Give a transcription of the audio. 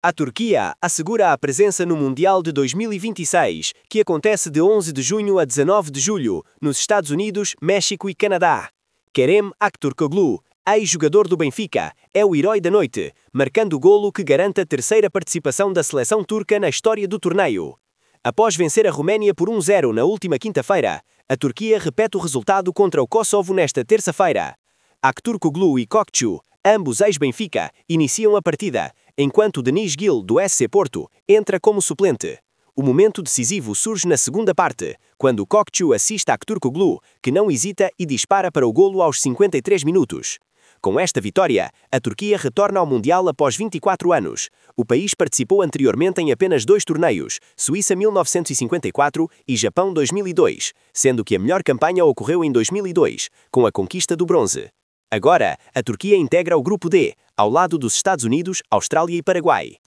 A Turquia assegura a presença no Mundial de 2026, que acontece de 11 de junho a 19 de julho, nos Estados Unidos, México e Canadá. Kerem Aktürkoğlu, ex-jogador do Benfica, é o herói da noite, marcando o golo que garante a terceira participação da seleção turca na história do torneio. Após vencer a Roménia por 1-0 na última quinta-feira, a Turquia repete o resultado contra o Kosovo nesta terça-feira. Aktürkoğlu e Kokçu, ambos ex-Benfica, iniciam a partida, enquanto Deniz Gil, do SC Porto, entra como suplente. O momento decisivo surge na segunda parte, quando Kokçu assiste a Aktürkoğlu, que não hesita e dispara para o golo aos 53 minutos. Com esta vitória, a Turquia retorna ao Mundial após 24 anos. O país participou anteriormente em apenas 2 torneios, Suíça 1954 e Japão 2002, sendo que a melhor campanha ocorreu em 2002, com a conquista do bronze. Agora, a Turquia integra o Grupo D, ao lado dos Estados Unidos, Austrália e Paraguai.